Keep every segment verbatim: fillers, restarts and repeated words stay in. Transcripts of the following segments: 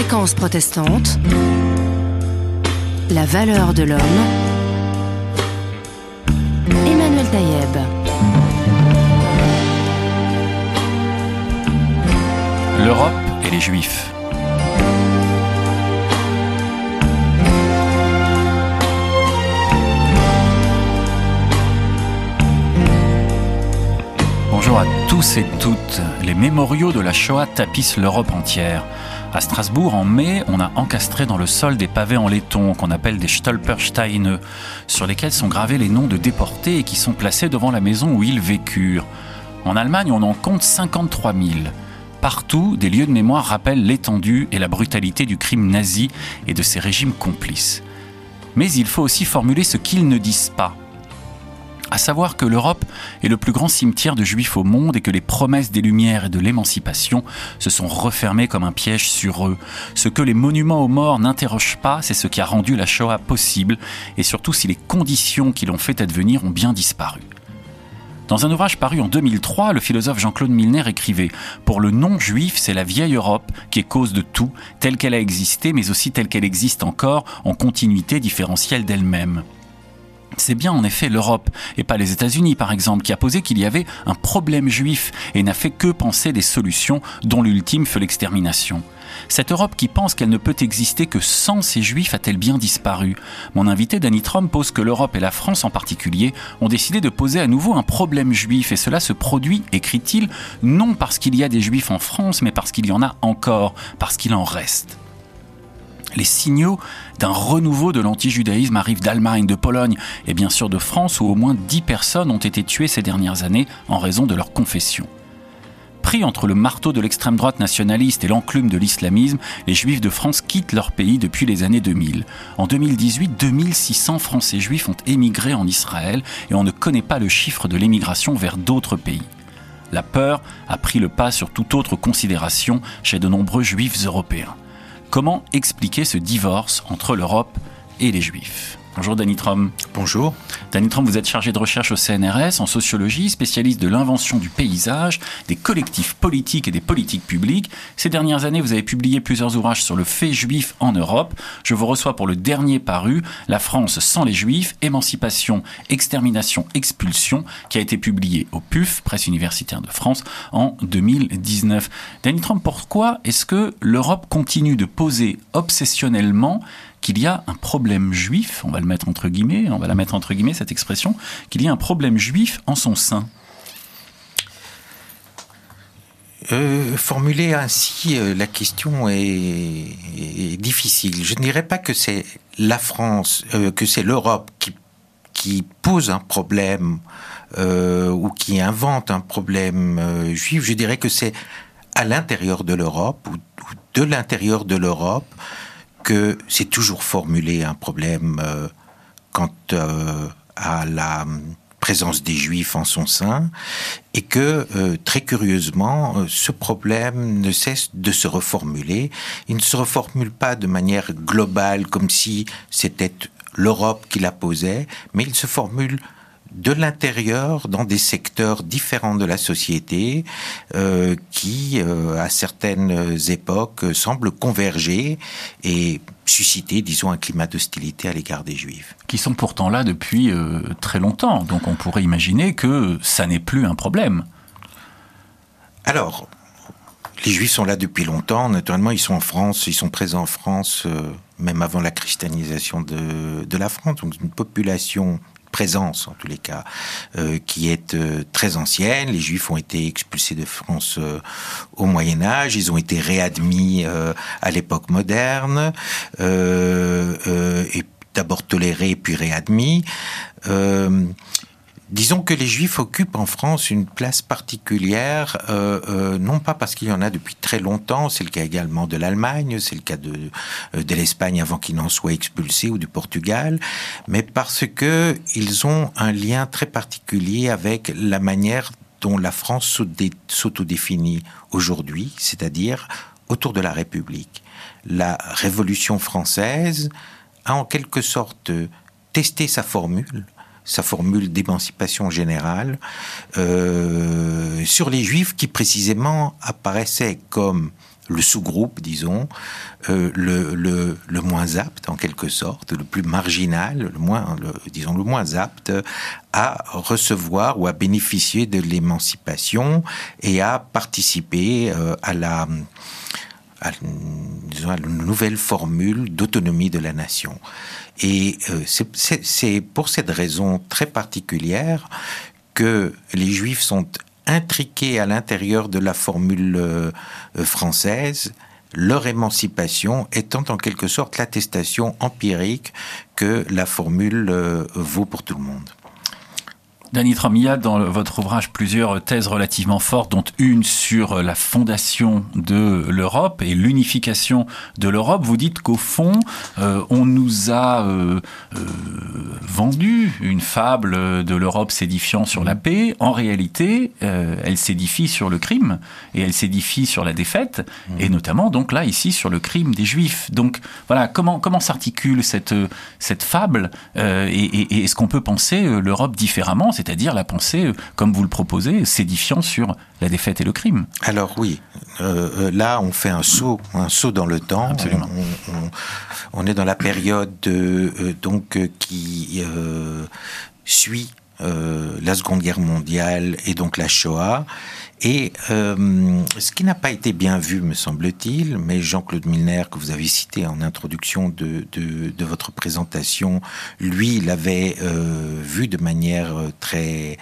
Fréquence protestante, la valeur de l'homme, Emmanuel Taïeb. L'Europe et les Juifs. Bonjour à tous et toutes. Les mémoriaux de la Shoah tapissent l'Europe entière. À Strasbourg, en mai, on a encastré dans le sol des pavés en laiton qu'on appelle des Stolpersteine, sur lesquels sont gravés les noms de déportés et qui sont placés devant la maison où ils vécurent. En Allemagne, on en compte cinquante-trois mille. Partout, des lieux de mémoire rappellent l'étendue et la brutalité du crime nazi et de ses régimes complices. Mais il faut aussi formuler ce qu'ils ne disent pas. À savoir que l'Europe est le plus grand cimetière de juifs au monde et que les promesses des Lumières et de l'émancipation se sont refermées comme un piège sur eux. Ce que les monuments aux morts n'interrogent pas, c'est ce qui a rendu la Shoah possible et surtout si les conditions qui l'ont fait advenir ont bien disparu. Dans un ouvrage paru en deux mille trois, le philosophe Jean-Claude Milner écrivait « Pour le non-juif, c'est la vieille Europe qui est cause de tout, telle qu'elle a existé, mais aussi telle qu'elle existe encore, en continuité différentielle d'elle-même. » C'est bien en effet l'Europe, et pas les États-Unis par exemple, qui a posé qu'il y avait un problème juif et n'a fait que penser des solutions dont l'ultime fut l'extermination. Cette Europe qui pense qu'elle ne peut exister que sans ces juifs a-t-elle bien disparu ? Mon invité Danny Trom pose que l'Europe et la France en particulier ont décidé de poser à nouveau un problème juif et cela se produit, écrit-il, non parce qu'il y a des juifs en France, mais parce qu'il y en a encore, parce qu'il en reste. Les signaux d'un renouveau de l'antijudaïsme arrivent d'Allemagne, de Pologne et bien sûr de France où au moins dix personnes ont été tuées ces dernières années en raison de leur confession. Pris entre le marteau de l'extrême droite nationaliste et l'enclume de l'islamisme, les Juifs de France quittent leur pays depuis les années deux mille. En deux mille dix-huit, deux mille six cents Français juifs ont émigré en Israël et on ne connaît pas le chiffre de l'émigration vers d'autres pays. La peur a pris le pas sur toute autre considération chez de nombreux Juifs européens. Comment expliquer ce divorce entre l'Europe et les Juifs ? Bonjour Danny Trom. Bonjour. Danny Trom, vous êtes chargé de recherche au C N R S en sociologie, spécialiste de l'invention du paysage, des collectifs politiques et des politiques publiques. Ces dernières années, vous avez publié plusieurs ouvrages sur le fait juif en Europe. Je vous reçois pour le dernier paru, La France sans les Juifs, émancipation, extermination, expulsion, qui a été publié au P U F, Presse universitaire de France, en deux mille dix-neuf. Danny Trom, pourquoi est-ce que l'Europe continue de poser obsessionnellement qu'il y a un problème juif, on va le mettre entre guillemets, on va la mettre entre guillemets cette expression, qu'il y a un problème juif en son sein? Euh, formuler ainsi euh, la question est, est difficile. Je ne dirais pas que c'est la France, euh, que c'est l'Europe qui, qui pose un problème euh, ou qui invente un problème euh, juif. Je dirais que c'est à l'intérieur de l'Europe ou, ou de l'intérieur de l'Europe que c'est toujours formulé un problème euh, quant euh, à la présence des Juifs en son sein et que, euh, très curieusement, euh, ce problème ne cesse de se reformuler. Il ne se reformule pas de manière globale comme si c'était l'Europe qui la posait, mais il se formule de l'intérieur, dans des secteurs différents de la société, euh, qui, euh, à certaines époques, semblent converger et susciter, disons, un climat d'hostilité à l'égard des Juifs. Qui sont pourtant là depuis euh, très longtemps, donc on pourrait imaginer que ça n'est plus un problème. Alors, les Juifs sont là depuis longtemps, naturellement, ils sont en France, ils sont présents en France, euh, même avant la christianisation de, de la France, donc une population présence en tous les cas euh, qui est euh, très ancienne. Les Juifs ont été expulsés de France euh, au Moyen-Âge, ils ont été réadmis euh, à l'époque moderne euh, euh, et d'abord tolérés puis réadmis. Euh, Disons que les Juifs occupent en France une place particulière, euh, euh, non pas parce qu'il y en a depuis très longtemps, c'est le cas également de l'Allemagne, c'est le cas de, de l'Espagne avant qu'ils n'en soient expulsés, ou du Portugal, mais parce que ils ont un lien très particulier avec la manière dont la France s'autodéfinit aujourd'hui, c'est-à-dire autour de la République. La Révolution française a en quelque sorte testé sa formule, sa formule d'émancipation générale, euh, sur les Juifs qui précisément apparaissaient comme le sous-groupe, disons, euh, le, le, le moins apte, en quelque sorte, le plus marginal, le moins, le, disons, le moins apte à recevoir ou à bénéficier de l'émancipation et à participer euh, à la... à, disons, à une nouvelle formule d'autonomie de la nation. Et euh, c'est, c'est, c'est pour cette raison très particulière que les Juifs sont intriqués à l'intérieur de la formule euh, française, leur émancipation étant en quelque sorte l'attestation empirique que la formule euh, vaut pour tout le monde. Danny Traum, il y a dans votre ouvrage plusieurs thèses relativement fortes, dont une sur la fondation de l'Europe et l'unification de l'Europe. Vous dites qu'au fond, euh, on nous a euh, euh, vendu une fable de l'Europe s'édifiant sur la paix. En réalité, euh, elle s'édifie sur le crime et elle s'édifie sur la défaite, mmh. et notamment donc là ici sur le crime des Juifs. Donc voilà, comment comment s'articule cette cette fable euh, et, et, et est-ce qu'on peut penser l'Europe différemment? C'est-à-dire la pensée, comme vous le proposez, s'édifiant sur la défaite et le crime. Alors oui, euh, là on fait un saut, un saut dans le temps. Absolument. On, on, on est dans la période euh, donc qui euh, suit euh, la Seconde Guerre mondiale et donc la Shoah. Et euh, ce qui n'a pas été bien vu, me semble-t-il, mais Jean-Claude Milner, que vous avez cité en introduction de, de, de votre présentation, lui, l'avait euh, vu de manière très,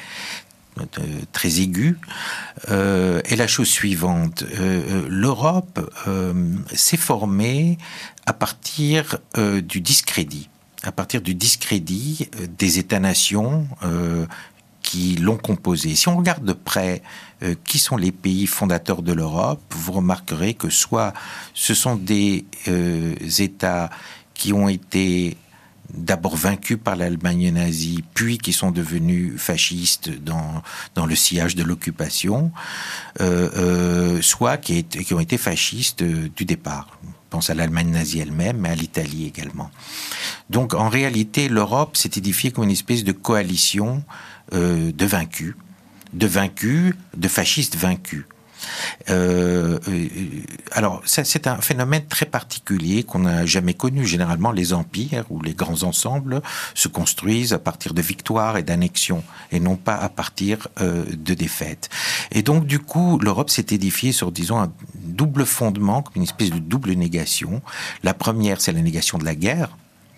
très aiguë. Euh, et la chose suivante, euh, l'Europe euh, s'est formée à partir euh, du discrédit, à partir du discrédit des États-nations euh, qui l'ont composé. Si on regarde de près euh, qui sont les pays fondateurs de l'Europe, vous remarquerez que soit ce sont des euh, États qui ont été d'abord vaincus par l'Allemagne nazie, puis qui sont devenus fascistes dans, dans le sillage de l'occupation, euh, euh, soit qui, est, qui ont été fascistes euh, du départ. Je pense à l'Allemagne nazie elle-même, mais à l'Italie également. Donc en réalité, l'Europe s'est édifiée comme une espèce de coalition euh, de vaincus, de vaincus, de fascistes vaincus. Euh, euh, alors, ça, c'est un phénomène très particulier qu'on n'a jamais connu. Généralement, les empires ou les grands ensembles se construisent à partir de victoires et d'annexions, et non pas à partir euh, de défaites. Et donc, du coup, l'Europe s'est édifiée sur, disons, un double fondement, comme une espèce de double négation. La première, c'est la négation de la guerre.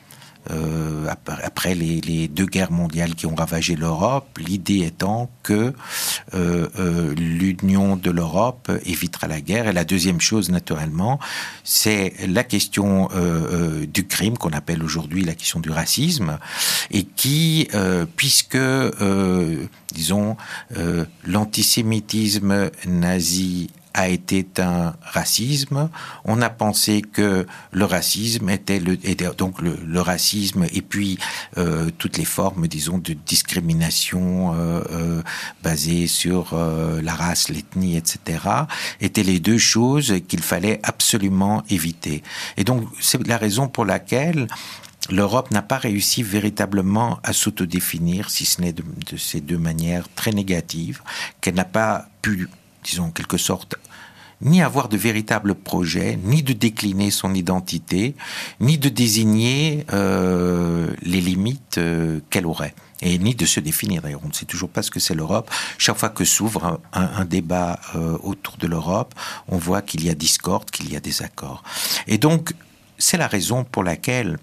Euh, après les, les deux guerres mondiales qui ont ravagé l'Europe, l'idée étant que euh, euh, l'union de l'Europe évitera la guerre. Et la deuxième chose, naturellement, c'est la question euh, euh, du crime qu'on appelle aujourd'hui la question du racisme, et qui, euh, puisque, euh, disons, euh, l'antisémitisme nazi a été un racisme. On a pensé que le racisme était, le, était donc le, le racisme et puis euh, toutes les formes, disons, de discrimination euh, euh, basées sur euh, la race, l'ethnie, et cetera, étaient les deux choses qu'il fallait absolument éviter. Et donc, c'est la raison pour laquelle l'Europe n'a pas réussi véritablement à s'autodéfinir, si ce n'est de, de ces deux manières très négatives, qu'elle n'a pas pu, disons, en quelque sorte, ni avoir de véritable projet, ni de décliner son identité, ni de désigner euh, les limites euh, qu'elle aurait, et ni de se définir. D'ailleurs, on ne sait toujours pas ce que c'est l'Europe. Chaque fois que s'ouvre un, un, un débat euh, autour de l'Europe, on voit qu'il y a discorde, qu'il y a désaccord. Et donc, c'est la raison pour laquelle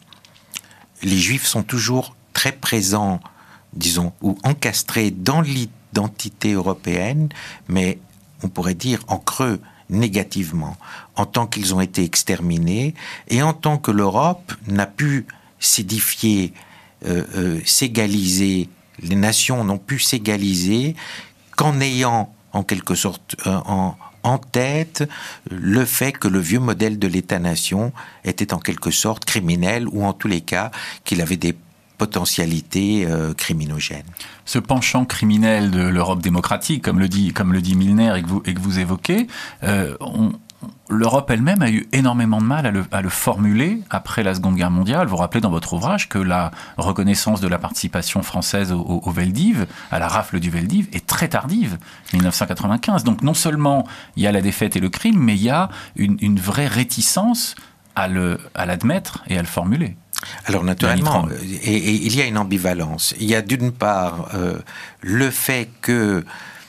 les Juifs sont toujours très présents, disons, ou encastrés dans l'identité européenne, mais on pourrait dire en creux, négativement, en tant qu'ils ont été exterminés et en tant que l'Europe n'a pu s'édifier, euh, euh, s'égaliser, les nations n'ont pu s'égaliser qu'en ayant en quelque sorte euh, en, en tête le fait que le vieux modèle de l'État-nation était en quelque sorte criminel, ou en tous les cas qu'il avait des potentialité euh, criminogène. Ce penchant criminel de l'Europe démocratique, comme le dit, comme le dit Milner et que vous, et que vous évoquez, euh, on, l'Europe elle-même a eu énormément de mal à le, à le formuler après la Seconde Guerre mondiale. Vous vous rappelez dans votre ouvrage que la reconnaissance de la participation française au, au, au Veldiv, à la rafle du Veldiv, est très tardive, dix-neuf cent quatre-vingt-quinze. Donc non seulement il y a la défaite et le crime, mais il y a une, une vraie réticence à, le, à l'admettre et à le formuler. Alors naturellement, et, et, il y a une ambivalence. Il y a d'une part euh, le fait que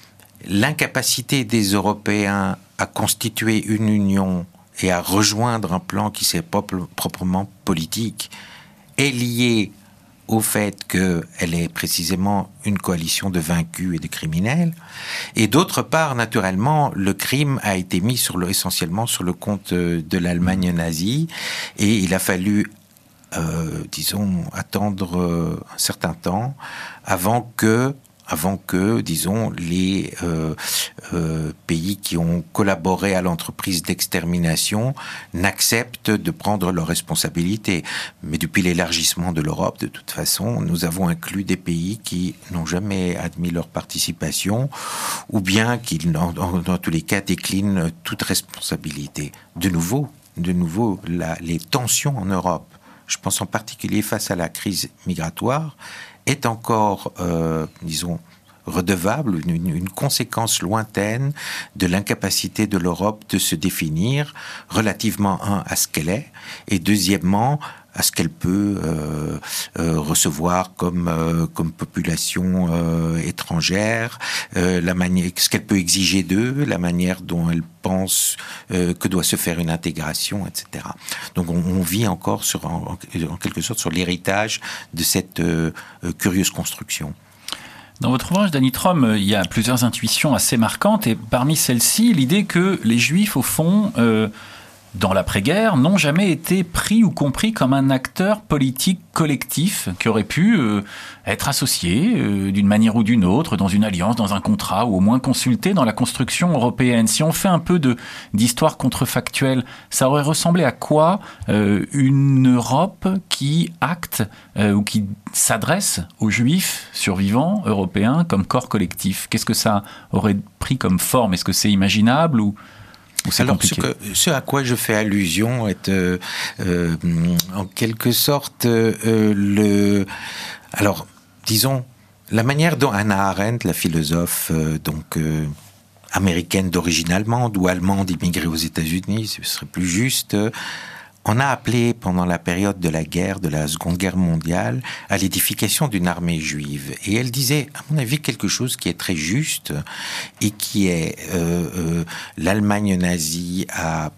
l'incapacité des Européens à constituer une union et à rejoindre un plan qui s'est propre, proprement politique est liée au fait qu'elle est précisément une coalition de vaincus et de criminels. Et d'autre part, naturellement, le crime a été mis sur le, essentiellement sur le compte de l'Allemagne nazie, et il a fallu Euh, disons, attendre euh, un certain temps avant que, avant que disons, les euh, euh, pays qui ont collaboré à l'entreprise d'extermination n'acceptent de prendre leurs responsabilités. Mais depuis l'élargissement de l'Europe, de toute façon, nous avons inclus des pays qui n'ont jamais admis leur participation, ou bien qui, dans, dans tous les cas, déclinent toute responsabilité. De nouveau, de nouveau, la, les tensions en Europe, je pense en particulier face à la crise migratoire, est encore, euh, disons, redevable, une, une conséquence lointaine de l'incapacité de l'Europe de se définir relativement, un, à ce qu'elle est, et deuxièmement, à ce qu'elle peut euh, euh, recevoir comme, euh, comme population euh, étrangère, euh, la manière, ce qu'elle peut exiger d'eux, la manière dont elle pense euh, que doit se faire une intégration, et cetera. Donc on, on vit encore sur, en, en quelque sorte sur l'héritage de cette euh, curieuse construction. Dans votre ouvrage, Danny Trom, il y a plusieurs intuitions assez marquantes, et parmi celles-ci, l'idée que les Juifs, au fond, euh, dans l'après-guerre, n'ont jamais été pris ou compris comme un acteur politique collectif qui aurait pu euh, être associé euh, d'une manière ou d'une autre, dans une alliance, dans un contrat, ou au moins consulté dans la construction européenne. Si on fait un peu de, d'histoire contrefactuelle, ça aurait ressemblé à quoi euh, une Europe qui acte euh, ou qui s'adresse aux Juifs survivants européens comme corps collectif? Qu'est-ce que ça aurait pris comme forme? Est-ce que c'est imaginable ou Alors, ce, que, ce à quoi je fais allusion est euh, euh, en quelque sorte euh, le. Alors, disons, la manière dont Hannah Arendt, la philosophe euh, donc euh, américaine d'origine allemande ou allemande immigrée aux États-Unis, ce serait plus juste. Euh, On a appelé, pendant la période de la guerre, de la Seconde Guerre mondiale, à l'édification d'une armée juive. Et elle disait, à mon avis, quelque chose qui est très juste et qui est euh, euh, l'Allemagne nazie a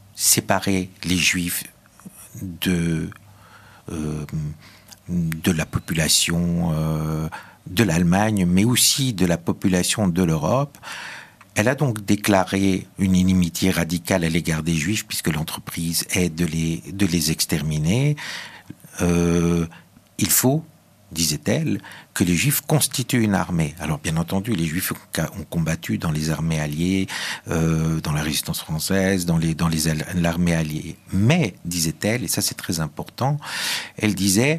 séparé les Juifs de, euh, de la population euh, de l'Allemagne, mais aussi de la population de l'Europe. Elle a donc déclaré une inimitié radicale à l'égard des Juifs, puisque l'entreprise est de les, de les exterminer. Euh, il faut, disait-elle, que les Juifs constituent une armée. Alors, bien entendu, les Juifs ont combattu dans les armées alliées, euh, dans la résistance française, dans, les, dans les, l'armée alliée. Mais, disait-elle, et ça c'est très important, elle disait,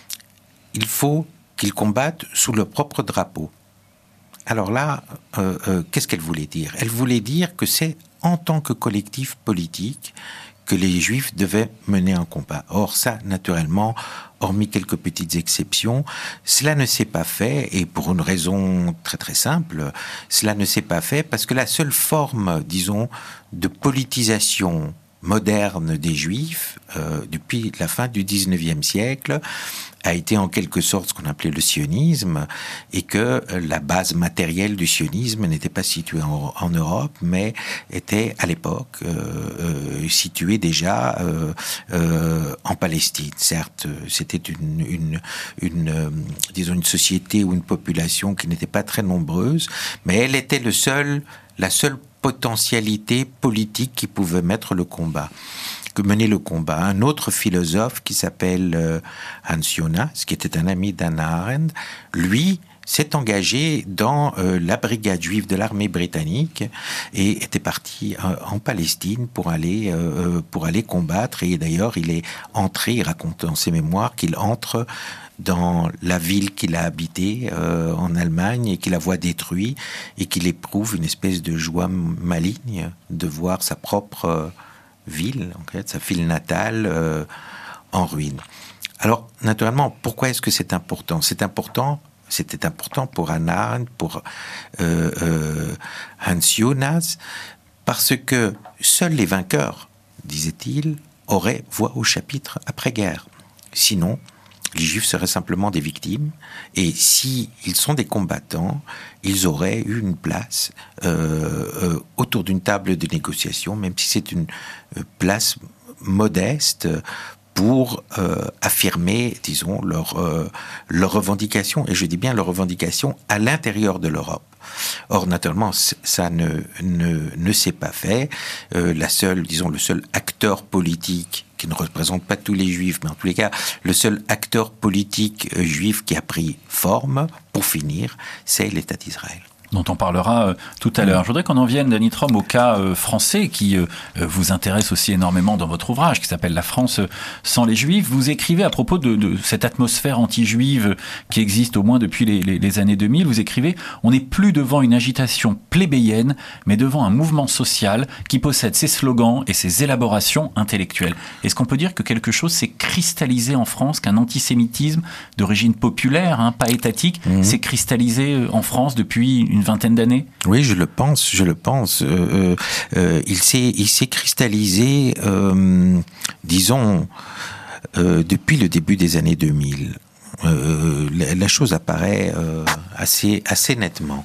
il faut qu'ils combattent sous leur propre drapeau. Alors là, euh, euh, qu'est-ce qu'elle voulait dire? Elle voulait dire que c'est en tant que collectif politique que les Juifs devaient mener un combat. Or ça, naturellement, hormis quelques petites exceptions, cela ne s'est pas fait, et pour une raison très très simple, cela ne s'est pas fait parce que la seule forme, disons, de politisation moderne des Juifs, euh, depuis la fin du dix-neuvième siècle, a été en quelque sorte ce qu'on appelait le sionisme, et que la base matérielle du sionisme n'était pas située en, en Europe, mais était à l'époque euh, euh, située déjà euh, euh, en Palestine. Certes, c'était une, une, une, euh, disons une société ou une population qui n'était pas très nombreuse, mais elle était le seul, la seule potentialité politique qui pouvait mettre le combat, que mener le combat. Un autre philosophe qui s'appelle euh, Hans Jonas, qui était un ami d'Hannah Arendt, lui s'est engagé dans euh, la brigade juive de l'armée britannique et était parti euh, en Palestine pour aller euh, pour aller combattre. Et d'ailleurs, il est entré, il raconte dans ses mémoires qu'il entre dans la ville qu'il a habitée euh, en Allemagne et qu'il la voit détruite et qu'il éprouve une espèce de joie maligne de voir sa propre euh, ville, en fait, sa ville natale euh, en ruine. Alors, naturellement, pourquoi est-ce que c'est important ? C'est important, c'était important pour Hannah Arendt, pour euh, euh, Hans Jonas, parce que seuls les vainqueurs, disait-il, auraient voix au chapitre après-guerre. Sinon, les Juifs seraient simplement des victimes, et s'ils sont des combattants, ils auraient eu une place euh, euh, autour d'une table de négociation, même si c'est une euh, place modeste pour euh, affirmer, disons, leurs euh, leur revendications, et je dis bien leurs revendications à l'intérieur de l'Europe. Or, naturellement, ça ne, ne, ne s'est pas fait. Euh, la seule, disons, le seul acteur politique qui ne représente pas tous les Juifs, mais en tous les cas, le seul acteur politique euh, juif qui a pris forme, pour finir, c'est l'État d'Israël. Dont on parlera euh, tout à l'heure. Je voudrais qu'on en vienne, Danny Trom, au cas euh, français qui euh, vous intéresse aussi énormément dans votre ouvrage, qui s'appelle « La France sans les Juifs ». Vous écrivez à propos de, de cette atmosphère anti-juive qui existe au moins depuis les, les, les années deux mille, vous écrivez « On n'est plus devant une agitation plébéienne, mais devant un mouvement social qui possède ses slogans et ses élaborations intellectuelles ». Est-ce qu'on peut dire que quelque chose s'est cristallisé en France, qu'un antisémitisme d'origine populaire, hein, pas étatique, mmh. s'est cristallisé en France depuis une vingtaine d'années ? Oui, je le pense, je le pense. Euh, euh, il s'est, il s'est cristallisé, euh, disons, euh, depuis le début des années deux mille. Euh, la, la chose apparaît euh, assez, assez nettement.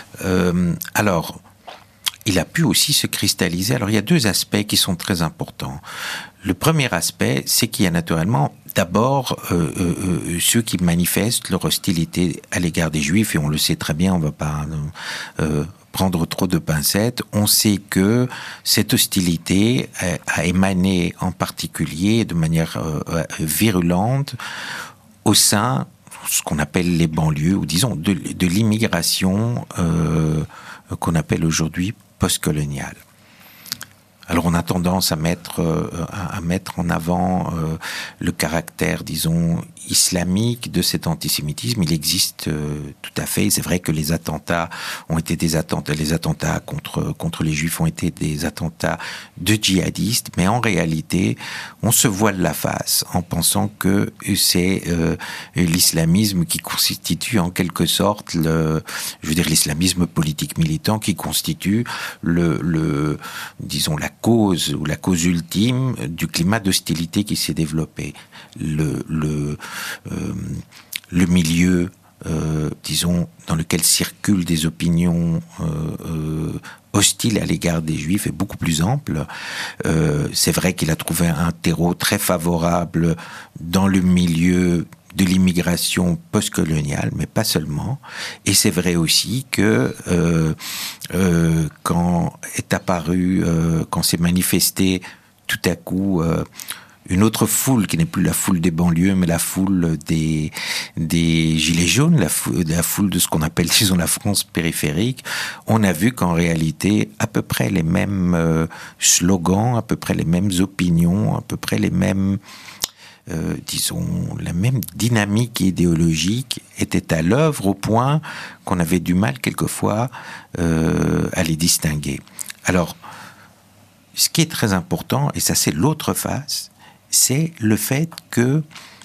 Euh, alors, il a pu aussi se cristalliser. Alors, il y a deux aspects qui sont très importants. Le premier aspect, c'est qu'il y a naturellement d'abord euh, euh, ceux qui manifestent leur hostilité à l'égard des Juifs, et on le sait très bien, on ne va pas euh, prendre trop de pincettes. On sait que cette hostilité a, a émané en particulier de manière euh, virulente au sein de ce qu'on appelle les banlieues, ou disons de, de l'immigration euh, qu'on appelle aujourd'hui postcoloniale. Alors on a tendance à mettre, euh, à, à mettre en avant euh, le caractère, disons, islamique de cet antisémitisme. Il existe euh, tout à fait. C'est vrai que les attentats ont été des attentats, les attentats contre contre les Juifs ont été des attentats de djihadistes, mais en réalité, on se voile la face en pensant que c'est euh, l'islamisme qui constitue en quelque sorte le, je veux dire, l'islamisme politique militant qui constitue le, le disons, la cause ou la cause ultime du climat d'hostilité qui s'est développé. Le, le, euh, le milieu, euh, disons, dans lequel circulent des opinions euh, euh, hostiles à l'égard des Juifs est beaucoup plus ample. Euh, c'est vrai qu'il a trouvé un terreau très favorable dans le milieu de l'immigration postcoloniale, mais pas seulement. Et c'est vrai aussi que euh, euh, quand est apparu, euh, quand s'est manifesté tout à coup euh, une autre foule qui n'est plus la foule des banlieues, mais la foule des des gilets jaunes, la foule, la foule de ce qu'on appelle, disons, la France périphérique, on a vu qu'en réalité, à peu près les mêmes euh, slogans, à peu près les mêmes opinions, à peu près les mêmes Euh, disons, la même dynamique idéologique était à l'œuvre au point qu'on avait du mal quelquefois euh, à les distinguer. Alors, ce qui est très important, et ça c'est l'autre face, c'est le fait que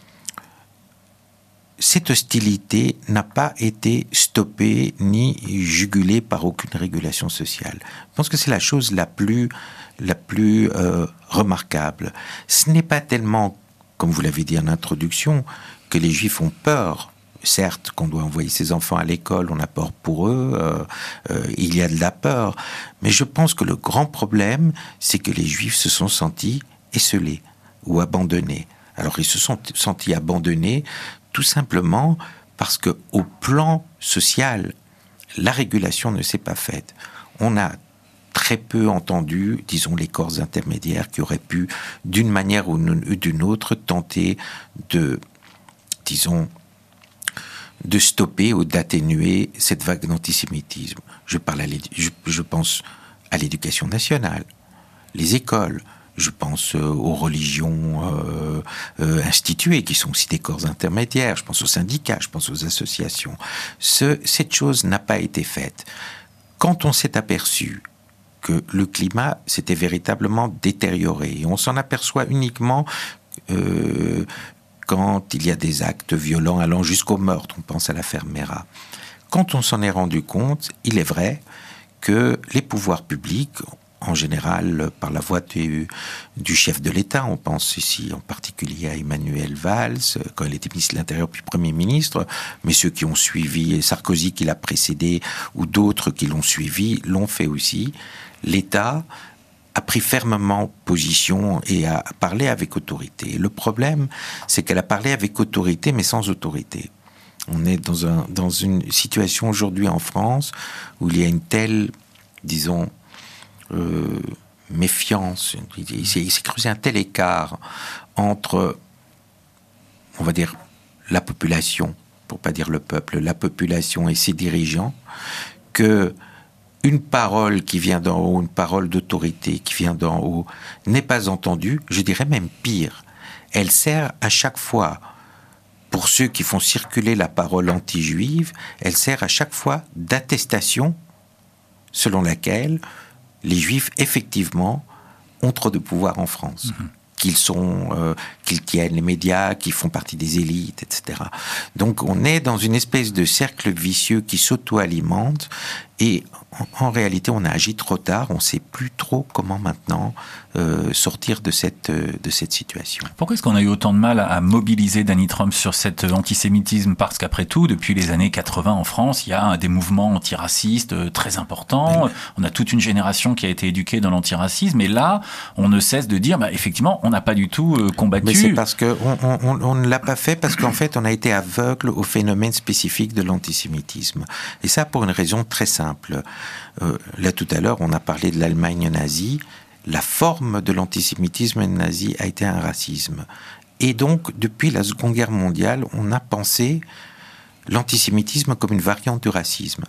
cette hostilité n'a pas été stoppée ni jugulée par aucune régulation sociale. Je pense que c'est la chose la plus, la plus euh, remarquable. Ce n'est pas tellement, comme vous l'avez dit en introduction, que les Juifs ont peur. Certes, qu'on doit envoyer ses enfants à l'école, on a peur pour eux, euh, euh, il y a de la peur. Mais je pense que le grand problème, c'est que les Juifs se sont sentis esseulés ou abandonnés. Alors, ils se sont sentis abandonnés tout simplement parce que, au plan social, la régulation ne s'est pas faite. On a très peu entendu, disons, les corps intermédiaires qui auraient pu, d'une manière ou d'une autre, tenter de, disons, de stopper ou d'atténuer cette vague d'antisémitisme. Je parle à je, je pense à l'éducation nationale, les écoles. Je pense aux religions euh, euh, instituées, qui sont aussi des corps intermédiaires. Je pense aux syndicats, je pense aux associations. Ce, cette chose n'a pas été faite. Quand on s'est aperçu que le climat s'était véritablement détérioré, et on s'en aperçoit uniquement euh, quand il y a des actes violents allant jusqu'au meurtre, on pense à l'affaire Mera. Quand on s'en est rendu compte, il est vrai que les pouvoirs publics, en général par la voix du, du chef de l'État, on pense ici en particulier à Emmanuel Valls, quand il était ministre de l'Intérieur puis Premier ministre, mais ceux qui ont suivi, Sarkozy qui l'a précédé, ou d'autres qui l'ont suivi, l'ont fait aussi. L'État a pris fermement position et a parlé avec autorité. Le problème, c'est qu'elle a parlé avec autorité, mais sans autorité. On est dans, un, dans une situation aujourd'hui en France où il y a une telle, disons, Euh, méfiance, il s'est, il s'est creusé un tel écart entre, on va dire, la population, pour pas dire le peuple, la population et ses dirigeants, que une parole qui vient d'en haut, une parole d'autorité qui vient d'en haut, n'est pas entendue. Je dirais même pire, elle sert à chaque fois, pour ceux qui font circuler la parole anti-juive, elle sert à chaque fois d'attestation selon laquelle les Juifs, effectivement, ont trop de pouvoir en France. Mmh. Qu'ils sont, euh, qu'ils tiennent les médias, qu'ils font partie des élites, et cetera. Donc, on est dans une espèce de cercle vicieux qui s'auto-alimente et en, en réalité, on a agi trop tard. On ne sait plus trop comment maintenant euh, sortir de cette, de cette situation. Pourquoi est-ce qu'on a eu autant de mal à mobiliser Danny Trump sur cet antisémitisme ? Parce qu'après tout, depuis les années quatre-vingts en France, il y a des mouvements antiracistes très importants. Oui. On a toute une génération qui a été éduquée dans l'antiracisme. Et là, on ne cesse de dire, bah, effectivement, on n'a pas du tout euh, combattu. Mais c'est parce qu'on on, on, on ne l'a pas fait parce qu'en fait, on a été aveugle au phénomène spécifique de l'antisémitisme. Et ça, pour une raison très simple. Euh, là, tout à l'heure, on a parlé de l'Allemagne nazie. La forme de l'antisémitisme nazi a été un racisme. Et donc, depuis la Seconde Guerre mondiale, on a pensé l'antisémitisme comme une variante du racisme.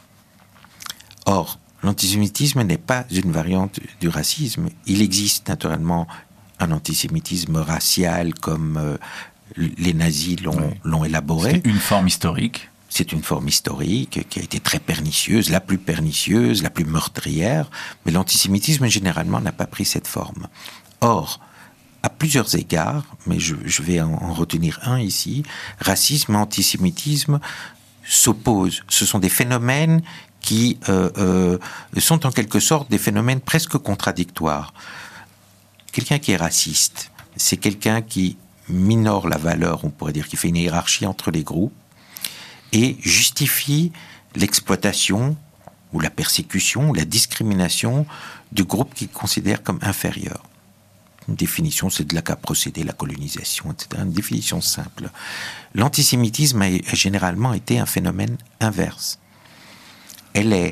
Or, l'antisémitisme n'est pas une variante du racisme. Il existe naturellement un antisémitisme racial comme euh, les nazis l'ont, oui. l'ont élaboré. C'est une forme historique. C'est une forme historique qui a été très pernicieuse, la plus pernicieuse, la plus meurtrière, mais l'antisémitisme, généralement, n'a pas pris cette forme. Or, à plusieurs égards, mais je, je vais en, en retenir un ici, racisme et antisémitisme s'opposent. Ce sont des phénomènes qui euh, euh, sont en quelque sorte des phénomènes presque contradictoires. Quelqu'un qui est raciste, c'est quelqu'un qui minore la valeur, on pourrait dire, qui fait une hiérarchie entre les groupes, et justifie l'exploitation ou la persécution ou la discrimination du groupe qu'il considère comme inférieur. Une définition, c'est de là qu'a procédé la colonisation, et cetera. Une définition simple. L'antisémitisme a, a généralement été un phénomène inverse. Elle est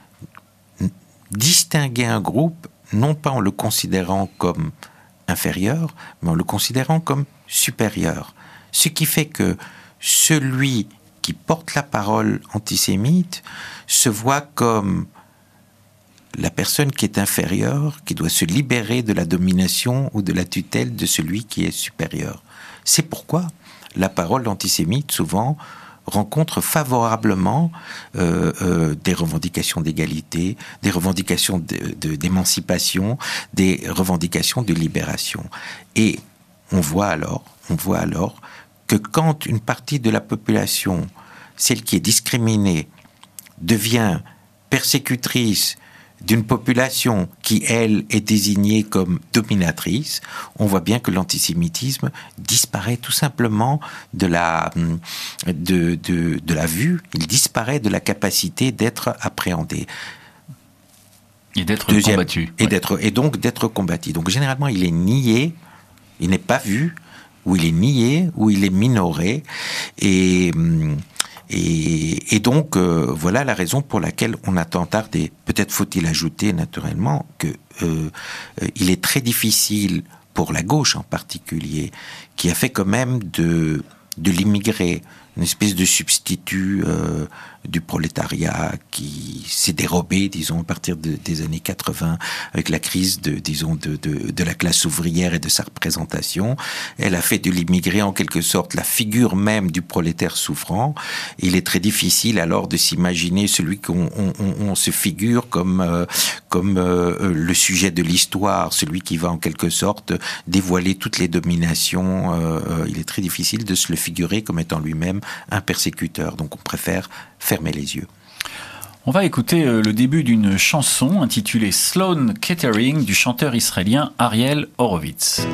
distinguer un groupe, non pas en le considérant comme inférieur, mais en le considérant comme supérieur. Ce qui fait que celui qui porte la parole antisémite se voit comme la personne qui est inférieure, qui doit se libérer de la domination ou de la tutelle de celui qui est supérieur. C'est pourquoi la parole antisémite, souvent, rencontre favorablement euh, euh, des revendications d'égalité, des revendications de, de, d'émancipation, des revendications de libération. Et on voit alors, on voit alors que quand une partie de la population, celle qui est discriminée, devient persécutrice d'une population qui, elle, est désignée comme dominatrice, on voit bien que l'antisémitisme disparaît tout simplement de la, de, de, de la vue, il disparaît de la capacité d'être appréhendé. Et d'être Deuxième, combattu. Et, ouais. d'être, et donc d'être combattu. Donc généralement, il est nié, il n'est pas vu, ou il est nié, ou il est minoré, et... Et, et donc, euh, voilà la raison pour laquelle on a tant tardé. Peut-être faut-il ajouter, naturellement, qu'il euh, euh, est très difficile, pour la gauche en particulier, qui a fait quand même de, de l'immigré une espèce de substitut euh, du prolétariat qui s'est dérobé, disons, à partir de, des années quatre-vingts, avec la crise de, disons, de, de, de la classe ouvrière et de sa représentation. Elle a fait de l'immigré, en quelque sorte, la figure même du prolétaire souffrant. Il est très difficile, alors, de s'imaginer celui qu'on on, on, on se figure comme, euh, comme euh, le sujet de l'histoire, celui qui va, en quelque sorte, dévoiler toutes les dominations. Euh, il est très difficile de se le figurer comme étant lui-même un persécuteur. Donc on préfère fermer les yeux. On va écouter le début d'une chanson intitulée Sloan Kettering du chanteur israélien Ariel Horowitz.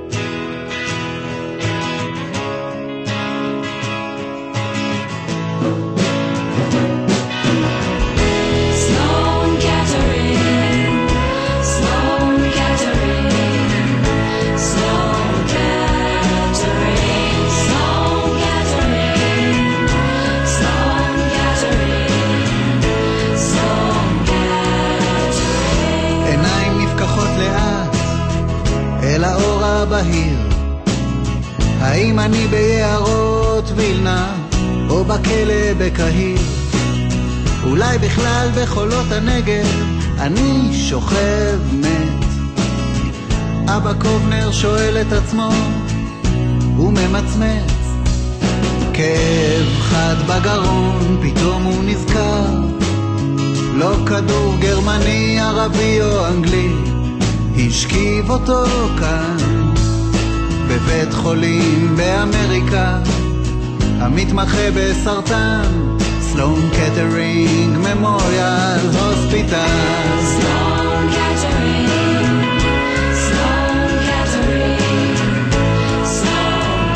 בהיר, האם אני ביערות וילנה או בכלא בקהיר, אולי בכלל בחולות הנגב אני שוכב מת. אבא קובנר שואל את עצמו וממצמץ, כאב חד בגרון פתאום הוא נזכר, לא כדור גרמני ערבי או אנגלי השכיב אותו כאן בבית חולים באמריקה, המתמחה בסרטן, סלון קטרינג ממוריאל הוספיטל. סלון קטרינג, סלון קטרינג, סלון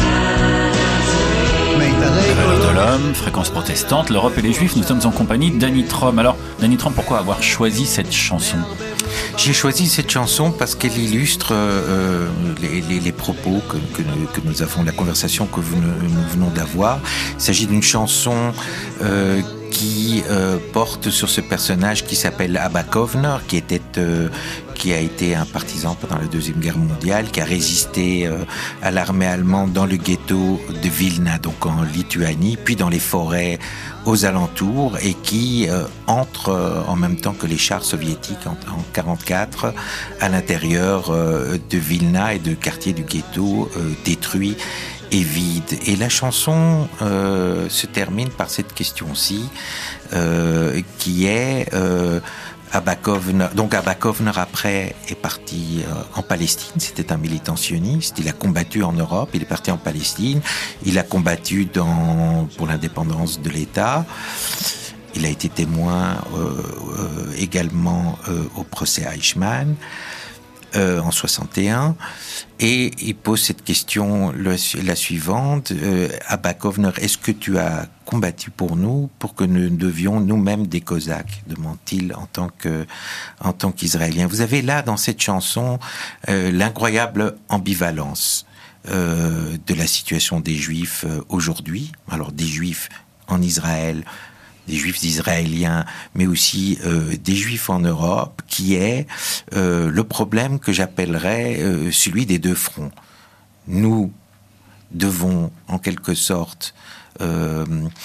קטרינג. Valeurs de l'homme, fréquence protestante, l'Europe et les Juifs, nous sommes en compagnie d'Annie Trom. Alors, Annie Trom, pourquoi avoir choisi cette chanson ? J'ai choisi cette chanson parce qu'elle illustre euh, les, les, les propos que, que, nous, que nous avons, la conversation que vous, nous venons d'avoir. Il s'agit d'une chanson euh, qui euh, porte sur ce personnage qui s'appelle Abba Kovner, qui était euh, qui a été un partisan pendant la Deuxième Guerre mondiale, qui a résisté euh, à l'armée allemande dans le ghetto de Vilna, donc en Lituanie, puis dans les forêts aux alentours, et qui euh, entre euh, en même temps que les chars soviétiques en, en quarante-quatre à l'intérieur euh, de Vilna et de quartiers du ghetto euh, détruits et vide. Et la chanson euh, se termine par cette question-ci, euh, qui est euh, Abba Kovner. Donc Abba Kovner après est parti euh, en Palestine. C'était un militant sioniste. Il a combattu en Europe. Il est parti en Palestine. Il a combattu dans pour l'indépendance de l'État. Il a été témoin euh, euh, également euh, au procès Eichmann. Euh, en soixante et un, et il pose cette question, le, la suivante, euh, Abba Kovner, est-ce que tu as combattu pour nous, pour que nous devions nous-mêmes des Cosaques, demande-t-il en tant que, en tant qu'Israélien. Vous avez là, dans cette chanson, euh, l'incroyable ambivalence euh, de la situation des Juifs euh, aujourd'hui, alors des Juifs en Israël, des Juifs israéliens, mais aussi euh, des Juifs en Europe, qui est euh, le problème que j'appellerais euh, celui des deux fronts. Nous devons, en quelque sorte, euh,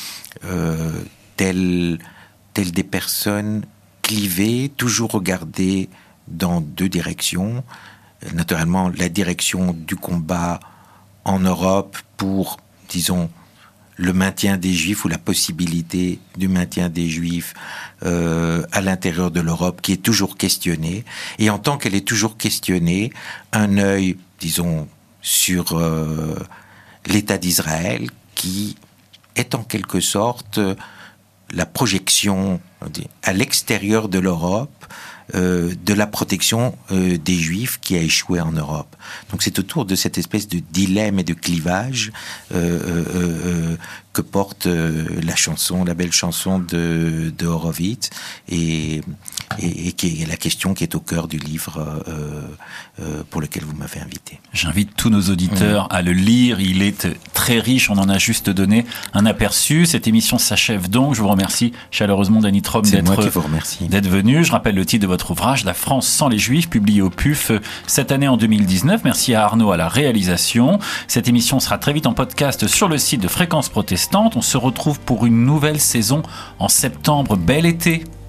euh, telles tel des personnes clivées, toujours regarder dans deux directions. Naturellement, la direction du combat en Europe pour, disons, le maintien des Juifs ou la possibilité du maintien des Juifs euh, à l'intérieur de l'Europe, qui est toujours questionnée. Et en tant qu'elle est toujours questionnée, un œil, disons, sur euh, l'État d'Israël, qui est en quelque sorte la projection à l'extérieur de l'Europe Euh, de la protection euh, des Juifs qui a échoué en Europe. Donc c'est autour de cette espèce de dilemme et de clivage euh, euh, euh, que porte euh, la chanson, la belle chanson de, de Horowitz. Et et, et qui est la question qui est au cœur du livre euh, euh, pour lequel vous m'avez invité. J'invite tous nos auditeurs mmh. à le lire. Il est très riche. On en a juste donné un aperçu. Cette émission s'achève donc. Je vous remercie chaleureusement, Danny Tromm, C'est d'être, moi qui vous remercie. d'être venu. Je rappelle le titre de votre ouvrage, La France sans les Juifs, publié au P U F cette année en deux mille dix-neuf. Merci à Arnaud à la réalisation. Cette émission sera très vite en podcast sur le site de Fréquence Protestante. On se retrouve pour une nouvelle saison en septembre. Bel été!